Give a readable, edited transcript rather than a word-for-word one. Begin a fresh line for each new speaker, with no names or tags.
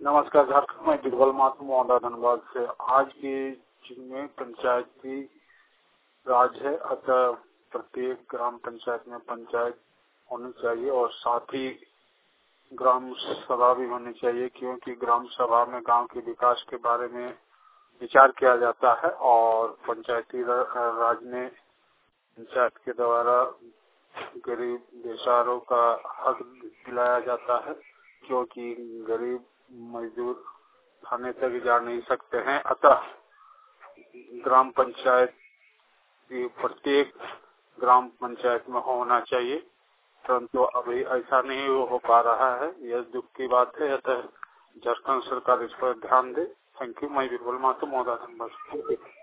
नमस्कार झारखंड में बीरबल माथुर मौदा धनबाद से। आज के युग में पंचायती राज है, अतः प्रत्येक ग्राम पंचायत में पंचायत होनी चाहिए और साथ ही ग्राम सभा भी होनी चाहिए, क्योंकि ग्राम सभा में गांव के विकास के बारे में विचार किया जाता है और पंचायती राज में पंचायत के द्वारा गरीब बेसहारों का हक दिलाया जाता है, क्योंकि गरीब मजदूर थाने तक जा नहीं सकते हैं। अतः ग्राम पंचायत प्रत्येक ग्राम पंचायत में होना चाहिए, परंतु अभी ऐसा नहीं हो पा रहा है। यह दुख की बात है, अतः झारखंड सरकार इस पर ध्यान दे। Thank you. मैं बीरबल माथुर मौदा धनबाद।